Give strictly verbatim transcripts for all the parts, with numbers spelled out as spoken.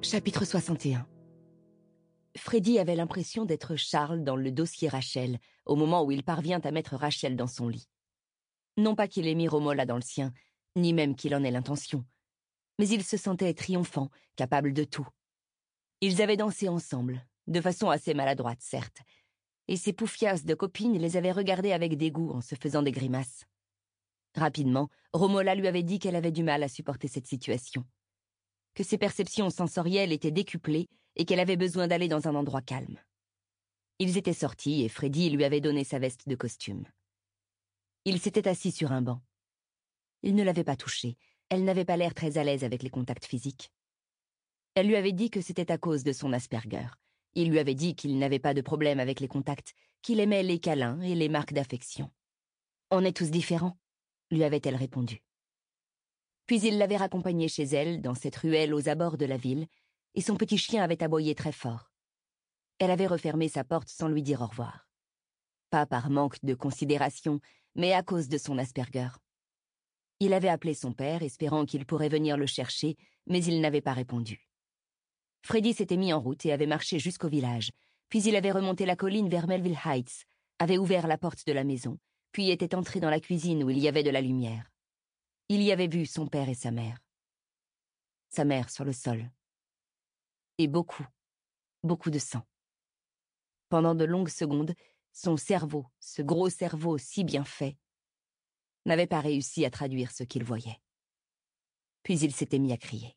Chapitre soixante et un. Freddy avait l'impression d'être Charles dans le dossier Rachel, au moment où il parvient à mettre Rachel dans son lit. Non pas qu'il ait mis Romola dans le sien, ni même qu'il en ait l'intention, mais il se sentait triomphant, capable de tout. Ils avaient dansé ensemble, de façon assez maladroite, certes, et ses poufiasses de copines les avaient regardés avec dégoût en se faisant des grimaces. Rapidement, Romola lui avait dit qu'elle avait du mal à supporter cette situation, que ses perceptions sensorielles étaient décuplées et qu'elle avait besoin d'aller dans un endroit calme. Ils étaient sortis et Freddy lui avait donné sa veste de costume. Il s'était assis sur un banc. Il ne l'avait pas touchée. Elle n'avait pas l'air très à l'aise avec les contacts physiques. Elle lui avait dit que c'était à cause de son Asperger. Il lui avait dit qu'il n'avait pas de problème avec les contacts, qu'il aimait les câlins et les marques d'affection. « On est tous différents », lui avait-elle répondu. Puis il l'avait raccompagnée chez elle, dans cette ruelle aux abords de la ville, et son petit chien avait aboyé très fort. Elle avait refermé sa porte sans lui dire au revoir. Pas par manque de considération, mais à cause de son Asperger. Il avait appelé son père, espérant qu'il pourrait venir le chercher, mais il n'avait pas répondu. Freddy s'était mis en route et avait marché jusqu'au village, puis il avait remonté la colline vers Melville Heights, avait ouvert la porte de la maison, puis était entré dans la cuisine où il y avait de la lumière. Il y avait vu son père et sa mère. Sa mère sur le sol. Et beaucoup, beaucoup de sang. Pendant de longues secondes, son cerveau, ce gros cerveau si bien fait, n'avait pas réussi à traduire ce qu'il voyait. Puis il s'était mis à crier.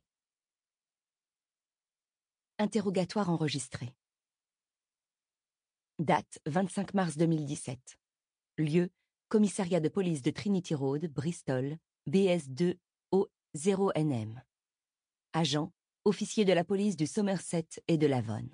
Interrogatoire enregistré. Date vingt-cinq mars deux mille dix-sept. Lieu commissariat de police de Trinity Road, Bristol, B S deux O zéro N M. Agent, officier de la police du Somerset et de l'Avon.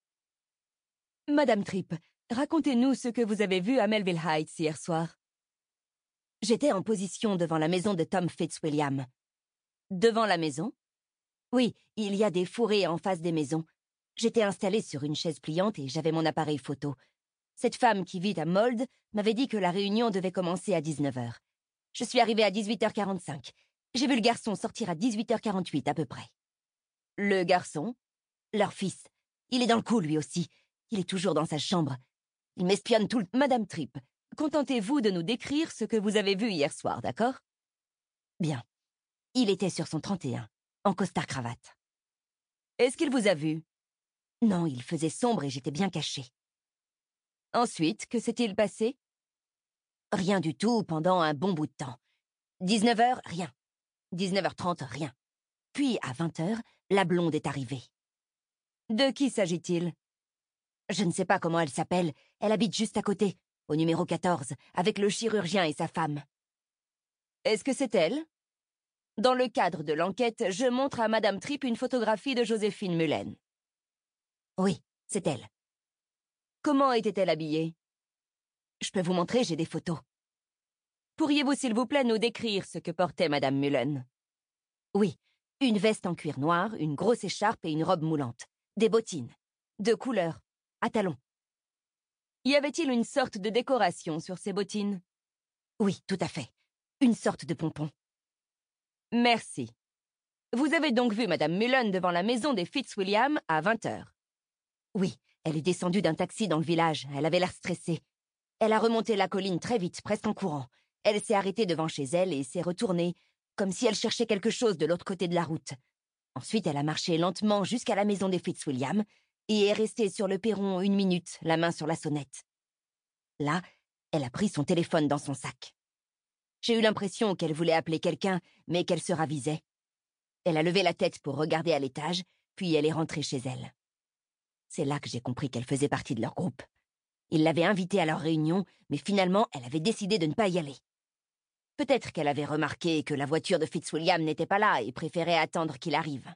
Madame Tripp, racontez-nous ce que vous avez vu à Melville Heights hier soir. J'étais en position devant la maison de Tom Fitzwilliam. Devant la maison? Oui, il y a des fourrés en face des maisons. J'étais installée sur une chaise pliante et j'avais mon appareil photo. Cette femme qui vit à Mold m'avait dit que la réunion devait commencer à dix-neuf heures. Je suis arrivée à dix-huit heures quarante-cinq. J'ai vu le garçon sortir à dix-huit heures quarante-huit à peu près. Le garçon? Leur fils. Il est dans le coup lui aussi. Il est toujours dans sa chambre. Il m'espionne tout le... Madame Tripp, contentez-vous de nous décrire ce que vous avez vu hier soir, d'accord? Bien. Il était sur son trente et un, en costard-cravate. Est-ce qu'il vous a vu? Non, il faisait sombre et j'étais bien cachée. Ensuite, que s'est-il passé? Rien du tout pendant un bon bout de temps. dix-neuf heures, rien. dix-neuf heures trente, rien. Puis, à vingt heures, la blonde est arrivée. De qui s'agit-il? Je ne sais pas comment elle s'appelle. Elle habite juste à côté, au numéro quatorze, avec le chirurgien et sa femme. Est-ce que c'est elle? Dans le cadre de l'enquête, je montre à Madame Tripp une photographie de Joséphine Mullen. Oui, c'est elle. Comment était-elle habillée? Je peux vous montrer, j'ai des photos. Pourriez-vous s'il vous plaît nous décrire ce que portait Madame Mullen? Oui, une veste en cuir noir, une grosse écharpe et une robe moulante. Des bottines. De couleur. À talons. Y avait-il une sorte de décoration sur ces bottines? Oui, tout à fait. Une sorte de pompon. Merci. Vous avez donc vu Madame Mullen devant la maison des Fitzwilliam à vingt heures? Oui, elle est descendue d'un taxi dans le village. Elle avait l'air stressée. Elle a remonté la colline très vite, presque en courant. Elle s'est arrêtée devant chez elle et s'est retournée, comme si elle cherchait quelque chose de l'autre côté de la route. Ensuite, elle a marché lentement jusqu'à la maison des Fitzwilliam et est restée sur le perron une minute, la main sur la sonnette. Là, elle a pris son téléphone dans son sac. J'ai eu l'impression qu'elle voulait appeler quelqu'un, mais qu'elle se ravisait. Elle a levé la tête pour regarder à l'étage, puis elle est rentrée chez elle. C'est là que j'ai compris qu'elle faisait partie de leur groupe. Ils l'avaient invitée à leur réunion, mais finalement, elle avait décidé de ne pas y aller. Peut-être qu'elle avait remarqué que la voiture de Fitzwilliam n'était pas là et préférait attendre qu'il arrive.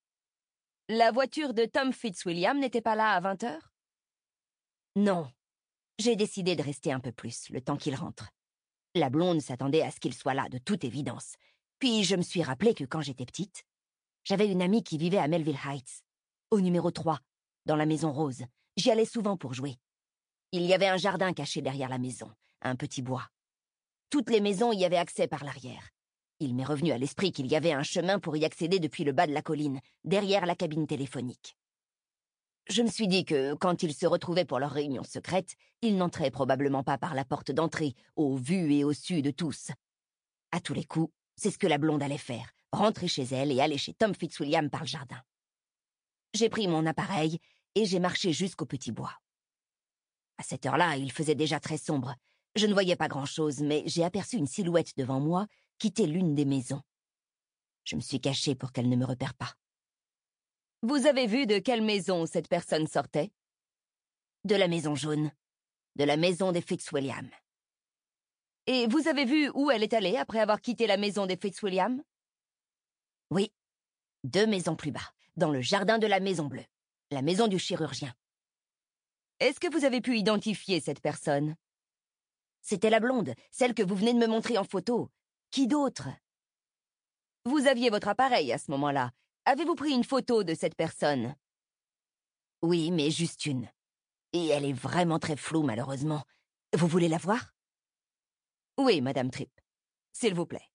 La voiture de Tom Fitzwilliam n'était pas là à vingt heures? Non. J'ai décidé de rester un peu plus, le temps qu'il rentre. La blonde s'attendait à ce qu'il soit là, de toute évidence. Puis je me suis rappelé que quand j'étais petite, j'avais une amie qui vivait à Melville Heights, au numéro trois, dans la maison rose. J'y allais souvent pour jouer. Il y avait un jardin caché derrière la maison, un petit bois. Toutes les maisons y avaient accès par l'arrière. Il m'est revenu à l'esprit qu'il y avait un chemin pour y accéder depuis le bas de la colline, derrière la cabine téléphonique. Je me suis dit que, quand ils se retrouvaient pour leur réunion secrète, ils n'entraient probablement pas par la porte d'entrée, au vu et au su de tous. À tous les coups, c'est ce que la blonde allait faire, rentrer chez elle et aller chez Tom Fitzwilliam par le jardin. J'ai pris mon appareil et j'ai marché jusqu'au petit bois. À cette heure-là, il faisait déjà très sombre. Je ne voyais pas grand-chose, mais j'ai aperçu une silhouette devant moi quitter l'une des maisons. Je me suis cachée pour qu'elle ne me repère pas. Vous avez vu de quelle maison cette personne sortait? De la maison jaune. De la maison des Fitzwilliam. Et vous avez vu où elle est allée après avoir quitté la maison des Fitzwilliam? Oui, deux maisons plus bas, dans le jardin de la Maison Bleue, la maison du chirurgien. Est-ce que vous avez pu identifier cette personne? C'était la blonde, celle que vous venez de me montrer en photo. Qui d'autre? Vous aviez votre appareil à ce moment-là. Avez-vous pris une photo de cette personne? Oui, mais juste une. Et elle est vraiment très floue, malheureusement. Vous voulez la voir? Oui, Madame Tripp. S'il vous plaît.